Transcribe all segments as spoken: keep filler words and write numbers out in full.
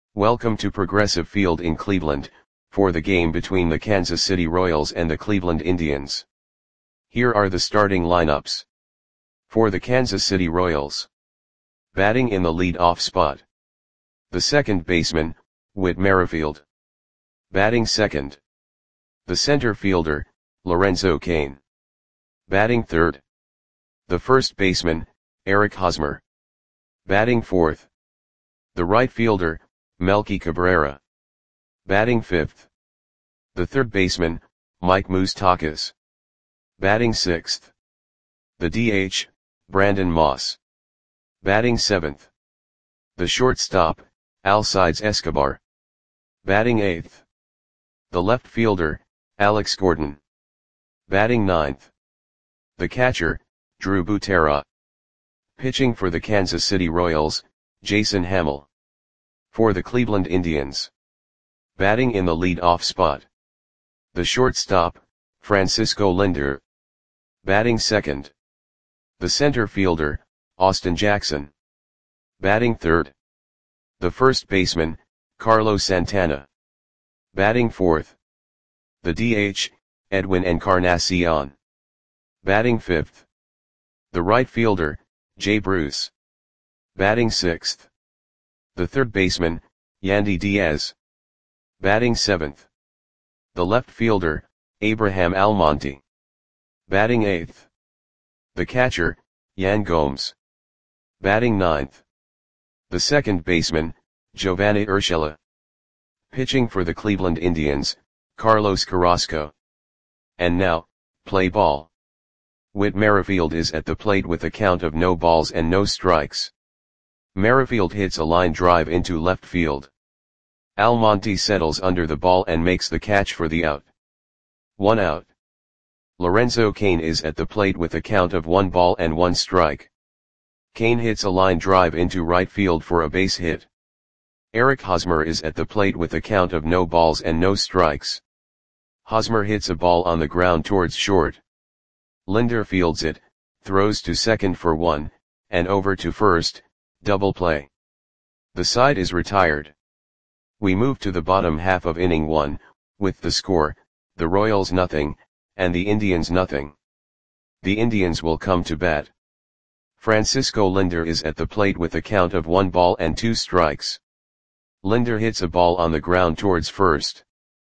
Welcome to Progressive Field in Cleveland, for the game between the Kansas City Royals and the Cleveland Indians. Here are the starting lineups. For the Kansas City Royals. Batting in the lead-off spot. The second baseman, Whit Merrifield. Batting second. The center fielder, Lorenzo Cain. Batting third. The first baseman, Eric Hosmer. Batting fourth. The right fielder, Melky Cabrera. Batting fifth. The third baseman, Mike Moustakas. Batting sixth. The D H, Brandon Moss. Batting seventh. The shortstop, Alcides Escobar. Batting eighth. The left fielder, Alex Gordon. Batting ninth. The catcher, Drew Butera. Pitching for the Kansas City Royals, Jason Hammel. For the Cleveland Indians. Batting in the lead-off spot. The shortstop, Francisco Lindor. Batting second. The center fielder, Austin Jackson. Batting third. The first baseman, Carlos Santana. Batting fourth. The D H, Edwin Encarnacion. Batting fifth. The right fielder, Jay Bruce. Batting sixth. The third baseman, Yandy Diaz. Batting seventh. The left fielder, Abraham Almonte. Batting eighth. The catcher, Yan Gomes. Batting ninth. The second baseman, Giovanni Urshela. Pitching for the Cleveland Indians, Carlos Carrasco. And now, play ball. Whit Merrifield is at the plate with a count of no balls and no strikes. Merrifield hits a line drive into left field. Almonte settles under the ball and makes the catch for the out. One out. Lorenzo Cain is at the plate with a count of one ball and one strike. Cain hits a line drive into right field for a base hit. Eric Hosmer is at the plate with a count of no balls and no strikes. Hosmer hits a ball on the ground towards short. Lindor fields it, throws to second for one, and over to first. Double play. The side is retired. We move to the bottom half of inning one, with the score, the Royals nothing, and the Indians nothing. The Indians will come to bat. Francisco Lindor is at the plate with a count of one ball and two strikes. Lindor hits a ball on the ground towards first.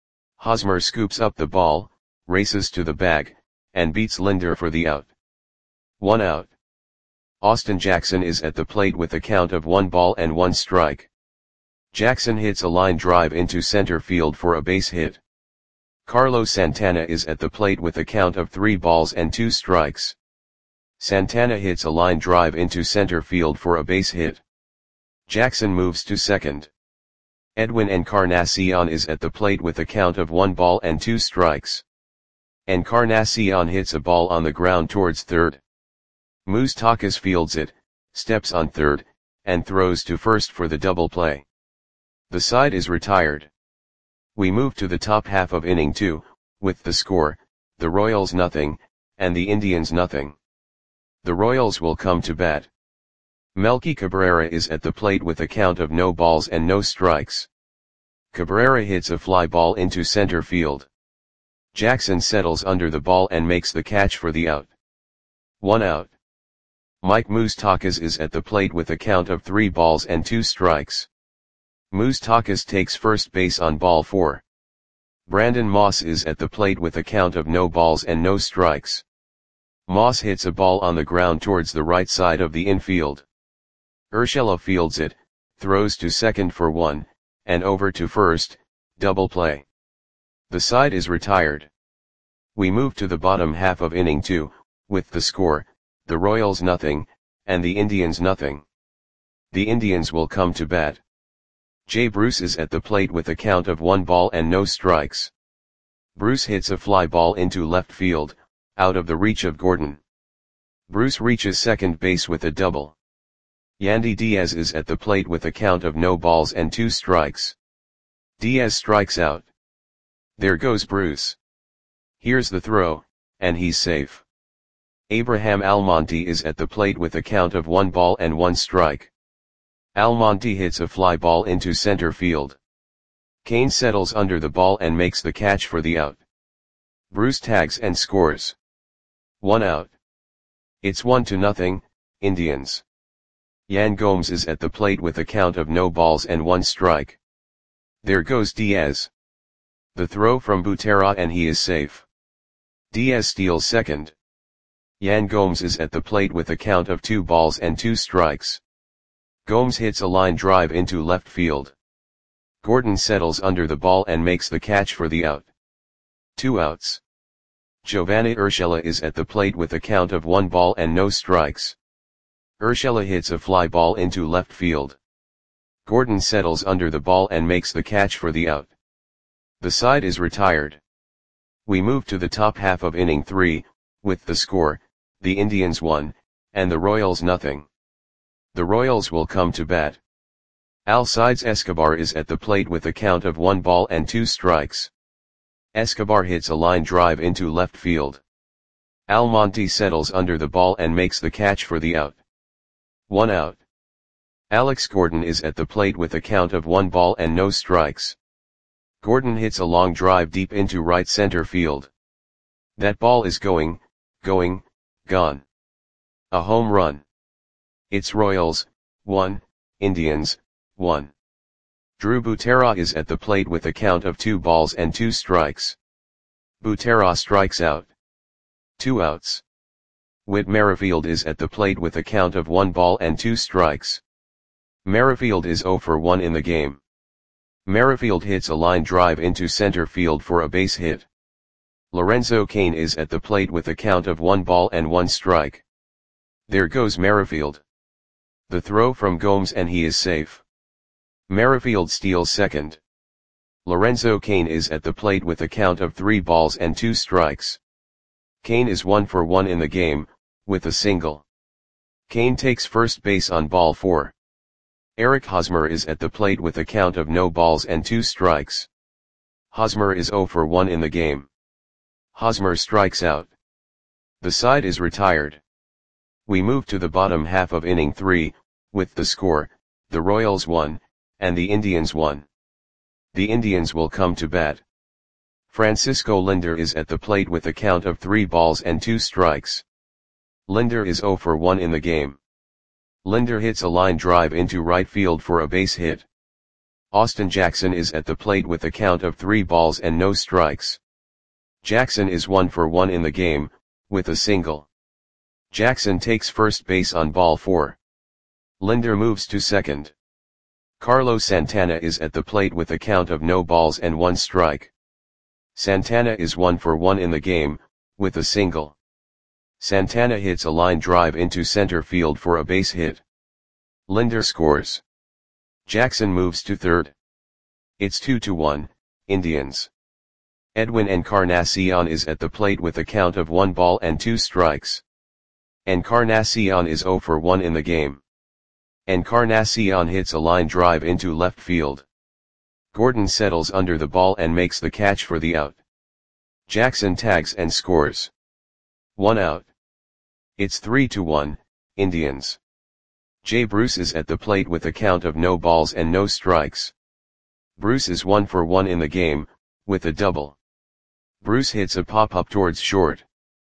Hosmer scoops up the ball, races to the bag, and beats Lindor for the out. One out. Austin Jackson is at the plate with a count of one ball and one strike. Jackson hits a line drive into center field for a base hit. Carlos Santana is at the plate with a count of three balls and two strikes. Santana hits a line drive into center field for a base hit. Jackson moves to second. Edwin Encarnacion is at the plate with a count of one ball and two strikes. Encarnacion hits a ball on the ground towards third. Moustakas fields it, steps on third, and throws to first for the double play. The side is retired. We move to the top half of inning two, with the score, the Royals nothing, and the Indians nothing. The Royals will come to bat. Melky Cabrera is at the plate with a count of no balls and no strikes. Cabrera hits a fly ball into center field. Jackson settles under the ball and makes the catch for the out. One out. Mike Moustakas is at the plate with a count of three balls and two strikes. Moustakas takes first base on ball four. Brandon Moss is at the plate with a count of no balls and no strikes. Moss hits a ball on the ground towards the right side of the infield. Urshela fields it, throws to second for one, and over to first, double play. The side is retired. We move to the bottom half of inning two, with the score, the Royals nothing, and the Indians nothing. The Indians will come to bat. Jay Bruce is at the plate with a count of one ball and no strikes. Bruce hits a fly ball into left field, out of the reach of Gordon. Bruce reaches second base with a double. Yandy Diaz is at the plate with a count of no balls and two strikes. Diaz strikes out. There goes Bruce. Here's the throw, and he's safe. Abraham Almonte is at the plate with a count of one ball and one strike. Almonte hits a fly ball into center field. Kane settles under the ball and makes the catch for the out. Bruce tags and scores. One out. It's one to nothing, Indians. Yan Gomes is at the plate with a count of no balls and one strike. There goes Diaz. The throw from Butera and he is safe. Diaz steals second. Yan Gomes is at the plate with a count of two balls and two strikes. Gomes hits a line drive into left field. Gordon settles under the ball and makes the catch for the out. Two outs. Giovanni Urshela is at the plate with a count of one ball and no strikes. Urshela hits a fly ball into left field. Gordon settles under the ball and makes the catch for the out. The side is retired. We move to the top half of inning three, with the score, the Indians one, and the Royals nothing. The Royals will come to bat. Alcides Escobar is at the plate with a count of one ball and two strikes. Escobar hits a line drive into left field. Almonte settles under the ball and makes the catch for the out. One out. Alex Gordon is at the plate with a count of one ball and no strikes. Gordon hits a long drive deep into right center field. That ball is going, going, gone. A home run. It's Royals, one, Indians, one. Drew Butera is at the plate with a count of two balls and two strikes. Butera strikes out. Two outs. Whit Merrifield is at the plate with a count of one ball and two strikes. Merrifield is zero for one in the game. Merrifield hits a line drive into center field for a base hit. Lorenzo Cain is at the plate with a count of one ball and one strike. There goes Merrifield. The throw from Gomes and he is safe. Merrifield steals second. Lorenzo Cain is at the plate with a count of three balls and two strikes. Cain is one for one in the game, with a single. Cain takes first base on ball four. Eric Hosmer is at the plate with a count of no balls and two strikes. Hosmer is zero for one in the game. Hosmer strikes out. The side is retired. We move to the bottom half of inning three, with the score, the Royals one, and the Indians one. The Indians will come to bat. Francisco Lindor is at the plate with a count of three balls and two strikes. Lindor is zero for one in the game. Lindor hits a line drive into right field for a base hit. Austin Jackson is at the plate with a count of three balls and no strikes. Jackson is one for one in the game, with a single. Jackson takes first base on ball four. Lindor moves to second. Carlos Santana is at the plate with a count of no balls and one strike. Santana is one for one in the game, with a single. Santana hits a line drive into center field for a base hit. Lindor scores. Jackson moves to third. It's two to one, Indians. Edwin Encarnacion is at the plate with a count of one ball and two strikes. Encarnacion is zero for one in the game. Encarnacion hits a line drive into left field. Gordon settles under the ball and makes the catch for the out. Jackson tags and scores. One out. It's three to one, Indians. Jay Bruce is at the plate with a count of no balls and no strikes. Bruce is one for one in the game, with a double. Bruce hits a pop-up towards short.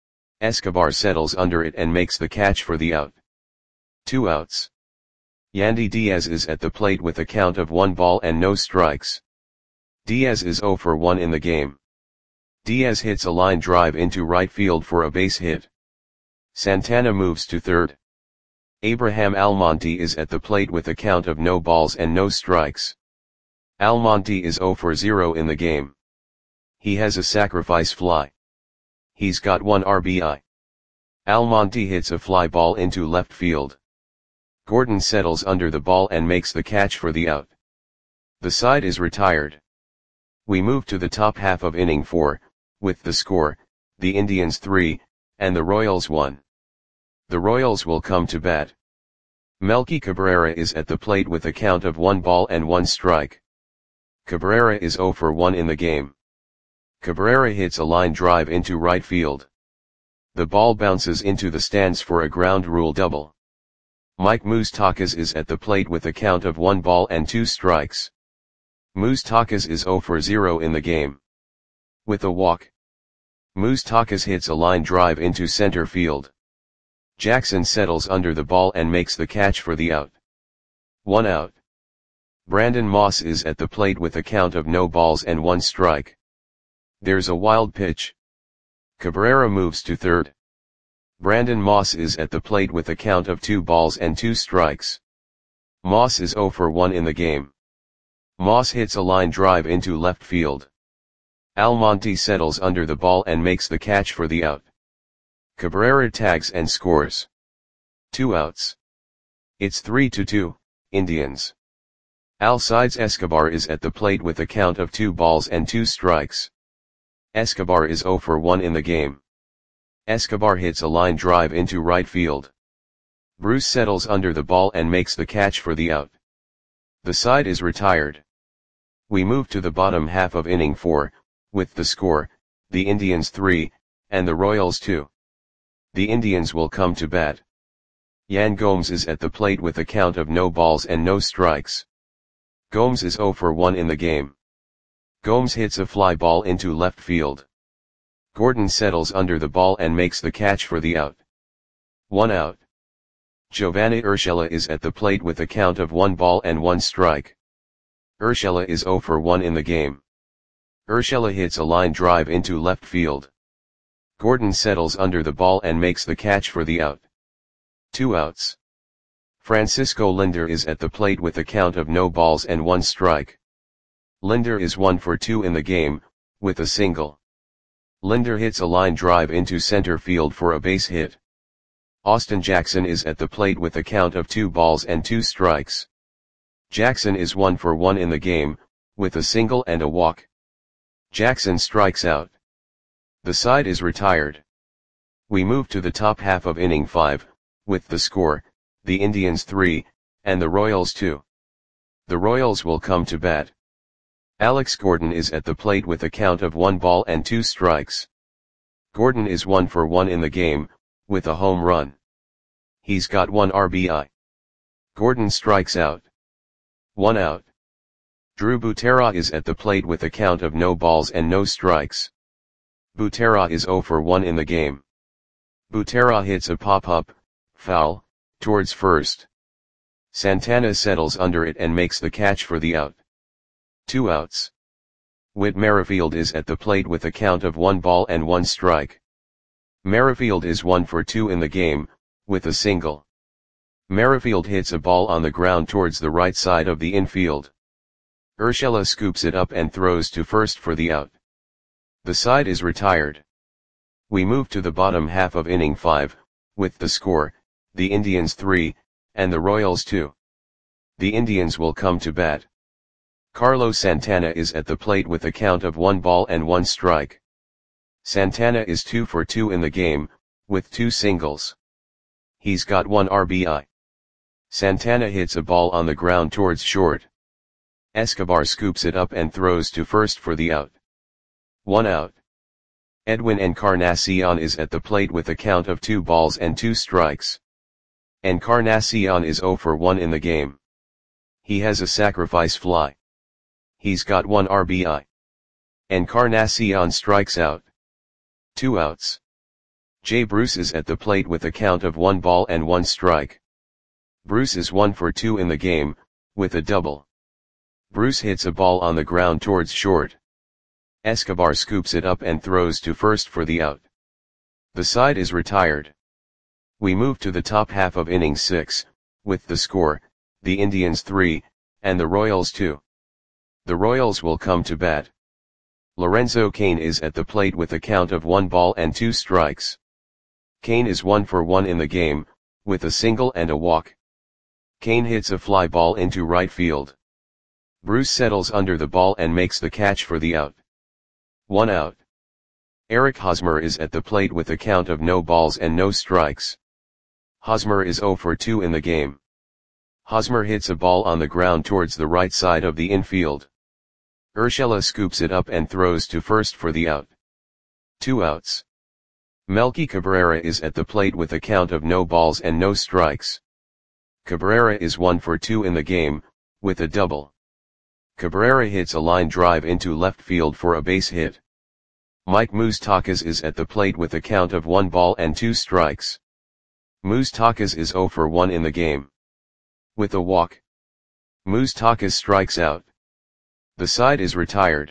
Escobar settles under it and makes the catch for the out. Two outs. Yandy Diaz is at the plate with a count of one ball and no strikes. Diaz is zero for one in the game. Diaz hits a line drive into right field for a base hit. Santana moves to third. Abraham Almonte is at the plate with a count of no balls and no strikes. Almonte is zero for zero in the game. He has a sacrifice fly. He's got one R B I. Almonte hits a fly ball into left field. Gordon settles under the ball and makes the catch for the out. The side is retired. We move to the top half of inning four, with the score, the Indians three, and the Royals one. The Royals will come to bat. Melky Cabrera is at the plate with a count of one ball and one strike. Cabrera is zero for one in the game. Cabrera hits a line drive into right field. The ball bounces into the stands for a ground rule double. Mike Moustakas is at the plate with a count of one ball and two strikes. Moustakas is zero for zero in the game. With a walk, Moustakas hits a line drive into center field. Jackson settles under the ball and makes the catch for the out. One out. Brandon Moss is at the plate with a count of no balls and one strike. There's a wild pitch. Cabrera moves to third. Brandon Moss is at the plate with a count of two balls and two strikes. Moss is zero for one in the game. Moss hits a line drive into left field. Almonte settles under the ball and makes the catch for the out. Cabrera tags and scores. Two outs. It's three to two, Indians. Alcides Escobar is at the plate with a count of two balls and two strikes. Escobar is zero for one in the game. Escobar hits a line drive into right field. Bruce settles under the ball and makes the catch for the out. The side is retired. We move to the bottom half of inning four, with the score, the Indians three, and the Royals two. The Indians will come to bat. Yan Gomes is at the plate with a count of no balls and no strikes. Gomes is zero for one in the game. Gomes hits a fly ball into left field. Gordon settles under the ball and makes the catch for the out. One out. Giovanni Urshela is at the plate with a count of one ball and one strike. Urshela is zero for one in the game. Urshela hits a line drive into left field. Gordon settles under the ball and makes the catch for the out. Two outs. Francisco Lindor is at the plate with a count of no balls and one strike. Lindor is one for two in the game, with a single. Lindor hits a line drive into center field for a base hit. Austin Jackson is at the plate with a count of two balls and two strikes. Jackson is one for one in the game, with a single and a walk. Jackson strikes out. The side is retired. We move to the top half of inning five, with the score, the Indians three, and the Royals two. The Royals will come to bat. Alex Gordon is at the plate with a count of one ball and two strikes. Gordon is one for one in the game, with a home run. He's got one R B I. Gordon strikes out. One out. Drew Butera is at the plate with a count of no balls and no strikes. Butera is zero for one in the game. Butera hits a pop-up, foul, towards first. Santana settles under it and makes the catch for the out. Two outs. Whit Merrifield is at the plate with a count of one ball and one strike. Merrifield is one for two in the game, with a single. Merrifield hits a ball on the ground towards the right side of the infield. Urshela scoops it up and throws to first for the out. The side is retired. We move to the bottom half of inning five, with the score, the Indians three, and the Royals two. The Indians will come to bat. Carlos Santana is at the plate with a count of one ball and one strike. Santana is two for two in the game, with two singles. He's got one R B I. Santana hits a ball on the ground towards short. Escobar scoops it up and throws to first for the out. One out. Edwin Encarnacion is at the plate with a count of two balls and two strikes. Encarnacion is zero for one in the game. He has a sacrifice fly. He's got one R B I. Encarnacion strikes out. Two outs. Jay Bruce is at the plate with a count of one ball and one strike. Bruce is one for two in the game, with a double. Bruce hits a ball on the ground towards short. Escobar scoops it up and throws to first for the out. The side is retired. We move to the top half of inning six, with the score, the Indians three, and the Royals two. The Royals will come to bat. Lorenzo Cain is at the plate with a count of one ball and two strikes. Cain is one for one in the game, with a single and a walk. Cain hits a fly ball into right field. Bruce settles under the ball and makes the catch for the out. One out. Eric Hosmer is at the plate with a count of no balls and no strikes. Hosmer is zero for two in the game. Hosmer hits a ball on the ground towards the right side of the infield. Urshela scoops it up and throws to first for the out. Two outs. Melky Cabrera is at the plate with a count of no balls and no strikes. Cabrera is one for two in the game, with a double. Cabrera hits a line drive into left field for a base hit. Mike Moustakas is at the plate with a count of one ball and two strikes. Moustakas is zero for one in the game. With a walk, Moustakas strikes out. The side is retired.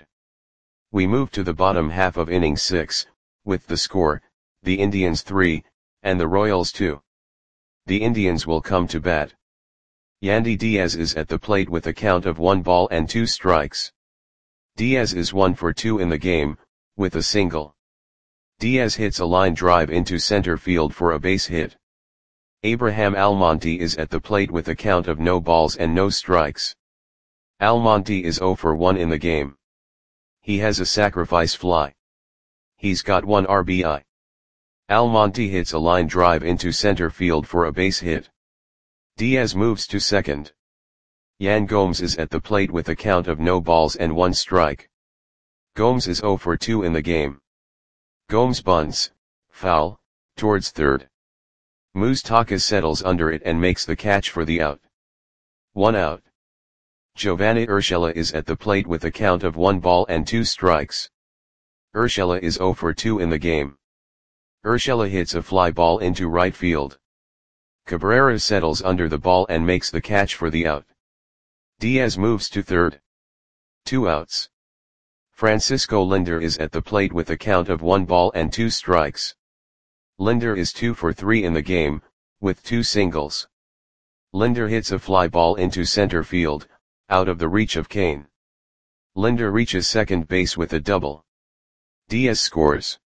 We move to the bottom half of inning six, with the score, the Indians three, and the Royals two. The Indians will come to bat. Yandy Diaz is at the plate with a count of one ball and two strikes. Diaz is one for two in the game, with a single. Diaz hits a line drive into center field for a base hit. Abraham Almonte is at the plate with a count of no balls and no strikes. Almonte is zero for one in the game. He has a sacrifice fly. He's got one R B I. Almonte hits a line drive into center field for a base hit. Diaz moves to second. Yan Gomes is at the plate with a count of no balls and one strike. Gomes is zero for two in the game. Gomes bunts, foul, towards third. Moustakas settles under it and makes the catch for the out. One out. Giovanni Urshela is at the plate with a count of one ball and two strikes. Urshela is zero for two in the game. Urshela hits a fly ball into right field. Cabrera settles under the ball and makes the catch for the out. Diaz moves to third. Two outs. Francisco Lindor is at the plate with a count of one ball and two strikes. Lindor is two for three in the game, with two singles. Lindor hits a fly ball into center field, out of the reach of Kane. Lindor reaches second base with a double. Diaz scores.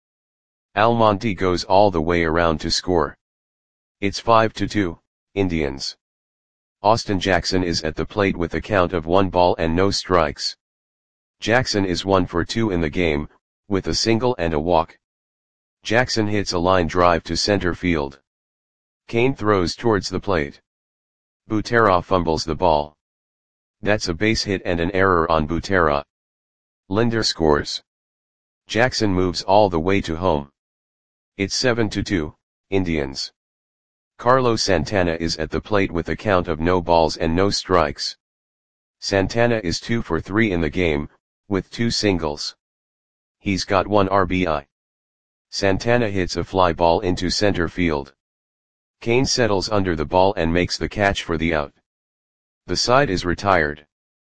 Almonte goes all the way around to score. It's five to two, Indians. Austin Jackson is at the plate with a count of one ball and no strikes. Jackson is one for two in the game, with a single and a walk. Jackson hits a line drive to center field. Kane throws towards the plate. Butera fumbles the ball. That's a base hit and an error on Butera. Lindor scores. Jackson moves all the way to home. It's seven to two, Indians. Carlos Santana is at the plate with a count of no balls and no strikes. Santana is two for three in the game, with two singles. He's got one R B I. Santana hits a fly ball into center field. Kane settles under the ball and makes the catch for the out. The side is retired.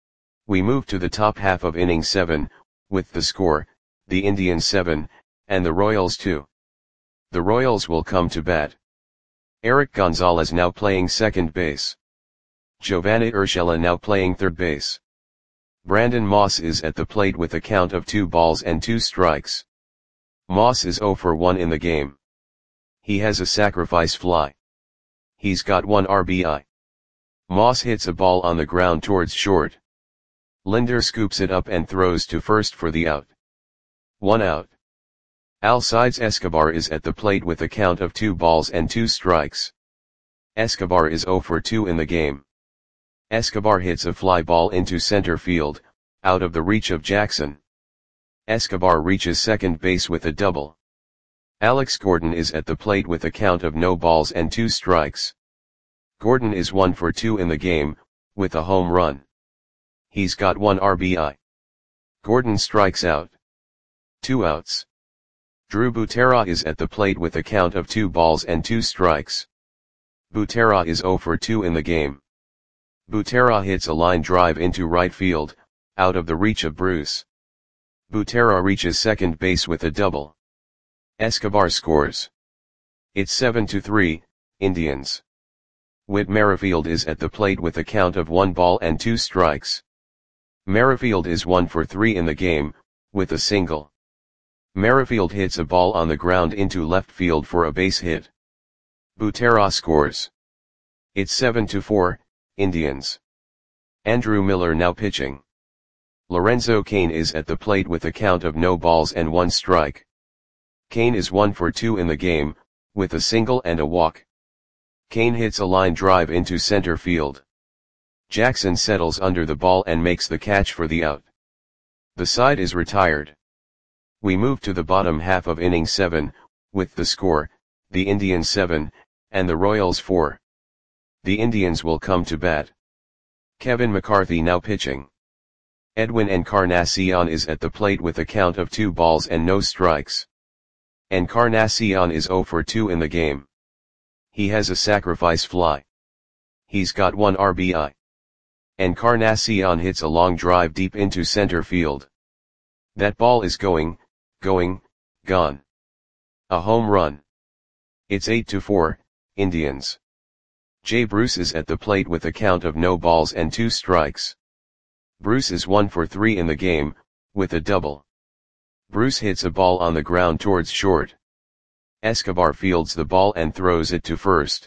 We move to the top half of inning seven, with the score, the Indians seven, and the Royals two. The Royals will come to bat. Eric Gonzalez now playing second base. Giovanni Urshela now playing third base. Brandon Moss is at the plate with a count of two balls and two strikes. Moss is zero for one in the game. He has a sacrifice fly. He's got one R B I. Moss hits a ball on the ground towards short. Lindor scoops it up and throws to first for the out. One out. Alcides Escobar is at the plate with a count of two balls and two strikes. Escobar is zero for two in the game. Escobar hits a fly ball into center field, out of the reach of Jackson. Escobar reaches second base with a double. Alex Gordon is at the plate with a count of no balls and two strikes. Gordon is one for two in the game, with a home run. He's got one R B I. Gordon strikes out. Two outs. Drew Butera is at the plate with a count of two balls and two strikes. Butera is zero for two in the game. Butera hits a line drive into right field, out of the reach of Bruce. Butera reaches second base with a double. Escobar scores. It's seven to three, Indians. Whit Merrifield is at the plate with a count of one ball and two strikes. Merrifield is one for three in the game, with a single. Merrifield hits a ball on the ground into left field for a base hit. Butera scores. It's seven to four, Indians. Andrew Miller now pitching. Lorenzo Cain is at the plate with a count of no balls and one strike. Cain is one for two in the game, with a single and a walk. Cain hits a line drive into center field. Jackson settles under the ball and makes the catch for the out. The side is retired. We move to the bottom half of inning seven, with the score, the Indians seven, and the Royals four. The Indians will come to bat. Kevin McCarthy now pitching. Edwin Encarnacion is at the plate with a count of two balls and no strikes. Encarnacion is oh for two in the game. He has a sacrifice fly. He's got one R B I. Encarnacion hits a long drive deep into center field. That ball is going, going, gone. A home run. It's eight to four, Indians. Jay Bruce is at the plate with a count of no balls and two strikes. Bruce is one for three in the game, with a double. Bruce hits a ball on the ground towards short. Escobar fields the ball and throws it to first.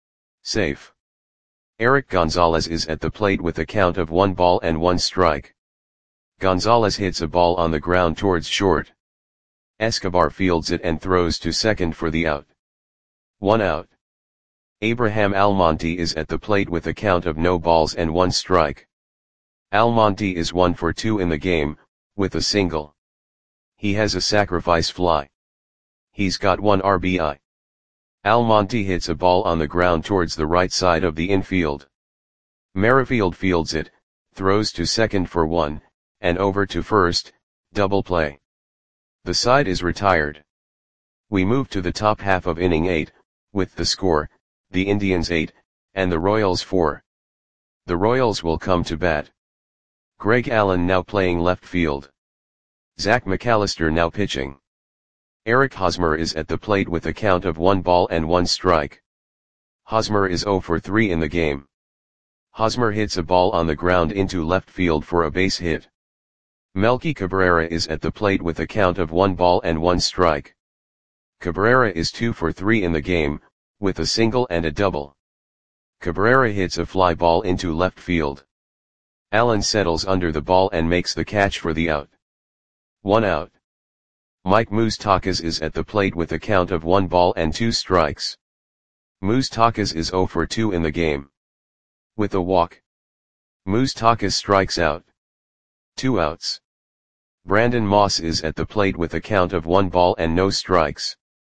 Safe. Eric Gonzalez is at the plate with a count of one ball and one strike. Gonzalez hits a ball on the ground towards short. Escobar fields it and throws to second for the out. One out. Abraham Almonte is at the plate with a count of no balls and one strike. Almonte is one for two in the game, with a single. He has a sacrifice fly. He's got one R B I. Almonte hits a ball on the ground towards the right side of the infield. Merrifield fields it, throws to second for one, and over to first, double play. The side is retired. We move to the top half of inning eight, with the score, the Indians eight, and the Royals four. The Royals will come to bat. Greg Allen now playing left field. Zach McAllister now pitching. Eric Hosmer is at the plate with a count of one ball and one strike. Hosmer is oh for three in the game. Hosmer hits a ball on the ground into left field for a base hit. Melky Cabrera is at the plate with a count of one ball and one strike. Cabrera is two for three in the game, with a single and a double. Cabrera hits a fly ball into left field. Allen settles under the ball and makes the catch for the out. One out. Mike Moustakas is at the plate with a count of one ball and two strikes. Moustakas is oh for two in the game. With a walk. Moustakas strikes out. Two outs. Brandon Moss is at the plate with a count of one ball and no strikes.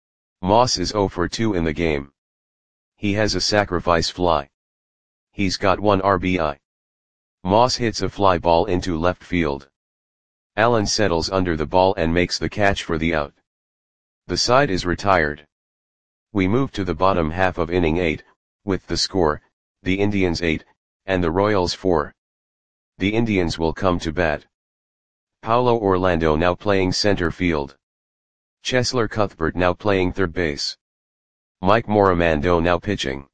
Moss is oh for two in the game. He has a sacrifice fly. He's got one R B I. Moss hits a fly ball into left field. Allen settles under the ball and makes the catch for the out. The side is retired. We move to the bottom half of inning eight, with the score, the Indians eight, and the Royals four. The Indians will come to bat. Paulo Orlando now playing center field. Chesler Cuthbert now playing third base. Mike Morimando now pitching.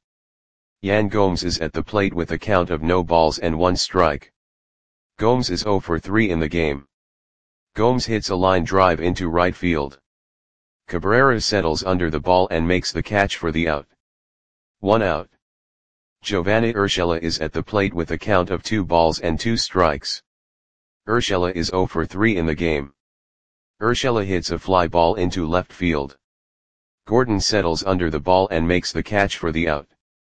Yan Gomes is at the plate with a count of no balls and one strike. Gomes is oh for three in the game. Gomes hits a line drive into right field. Cabrera settles under the ball and makes the catch for the out. One out. Giovanni Urshela is at the plate with a count of two balls and two strikes. Urshela is oh for three in the game. Urshela hits a fly ball into left field. Gordon settles under the ball and makes the catch for the out.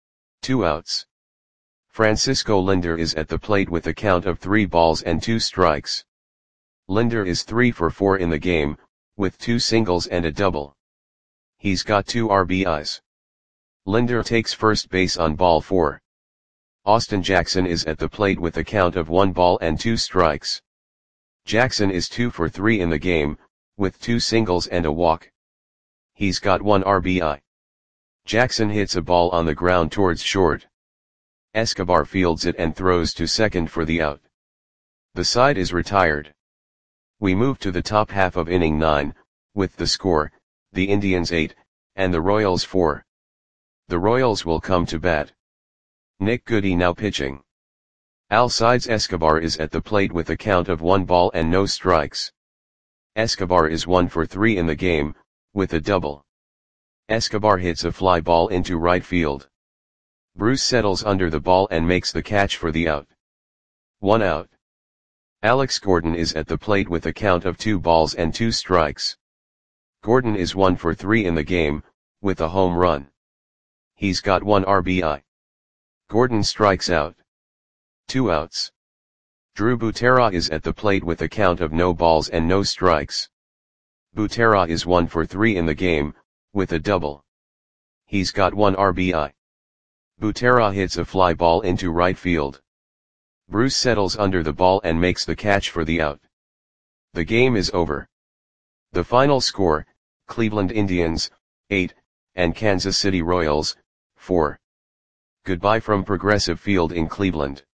Two outs. Francisco Linder is at the plate with a count of three balls and two strikes. Linder is three for four in the game, with two singles and a double. He's got two R B Is. Linder takes first base on ball four. Austin Jackson is at the plate with a count of one ball and two strikes. Jackson is two for three in the game, with two singles and a walk. He's got one R B I. Jackson hits a ball on the ground towards short. Escobar fields it and throws to second for the out. The side is retired. We move to the top half of inning nine, with the score, the Indians eight, and the Royals four. The Royals will come to bat. Nick Goody now pitching. Alcides Escobar is at the plate with a count of one ball and no strikes. Escobar is one for three in the game, with a double. Escobar hits a fly ball into right field. Bruce settles under the ball and makes the catch for the out. One out. Alex Gordon is at the plate with a count of two balls and two strikes. Gordon is one for three in the game, with a home run. He's got one R B I. Gordon strikes out. Two outs. Drew Butera is at the plate with a count of no balls and no strikes. Butera is one for three in the game, with a double. He's got one R B I. Butera hits a fly ball into right field. Bruce settles under the ball and makes the catch for the out. The game is over. The final score, Cleveland Indians, eight, and Kansas City Royals, four. Goodbye from Progressive Field in Cleveland.